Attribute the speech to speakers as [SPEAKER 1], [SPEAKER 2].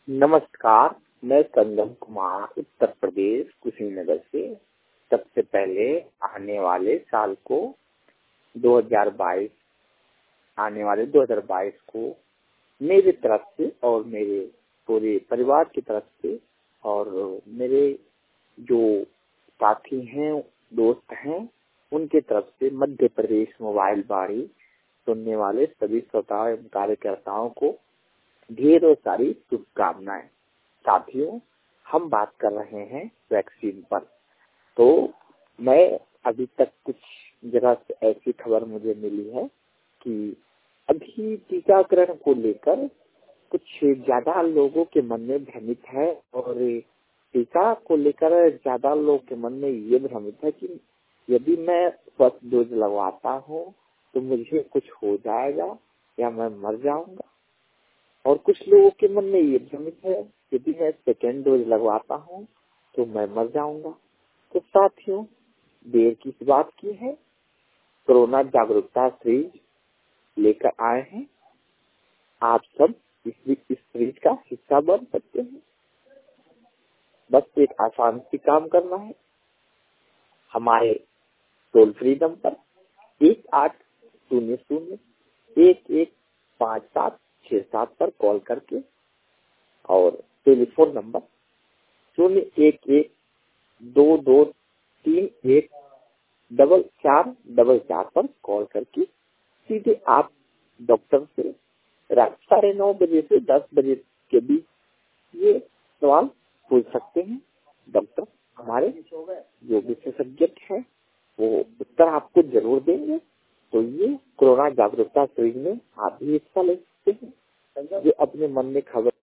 [SPEAKER 1] नमस्कार, मैं कंगन कुमार उत्तर प्रदेश कुशीनगर से। सबसे पहले आने वाले साल को 2022 को मेरी तरफ से और मेरे पूरे परिवार की तरफ से और मेरे जो साथी हैं, दोस्त हैं, उनके तरफ से मध्य प्रदेश मोबाइल वाणी सुनने वाले सभी श्रोताओं एवं कार्यकर्ताओं को ढेरों सारी शुभकामनाएं। साथियों, हम बात कर रहे हैं वैक्सीन पर। तो मैं अभी तक कुछ जगह से ऐसी खबर मुझे मिली है कि अभी टीकाकरण को लेकर कुछ ज्यादा लोगों के मन में भ्रमित है और टीका को लेकर ज्यादा लोगों के मन में ये भ्रमित है कि यदि मैं फर्स्ट डोज लगवाता हूँ तो मुझे कुछ हो जाएगा या मैं मर जाऊंगा। और कुछ लोगों के मन में ये भ्रमित है यदि मैं सेकेंड डोज लगवाता हूँ तो मैं मर जाऊंगा। तो साथियों, देर किस बात की है, कोरोना जागरूकता सीरीज लेकर आए हैं। आप सब इस सीरीज का हिस्सा बन सकते हैं। बस एक आसान सी काम करना है, हमारे टोल फ्री नंबर 1800-115767 पर कॉल करके और टेलीफोन नंबर 011-2231-4444 पर कॉल करके सीधे आप डॉक्टर से रात 9:30 बजे से 10 बजे के बीच ये सवाल पूछ सकते हैं। डॉक्टर हमारे जो विशेषज्ञ हैं वो उत्तर आपको जरूर देंगे। तो ये कोरोना जागरूकता सीरीज में आप भी हिस्सा ले सकते हैं। जो अपने मन में खबर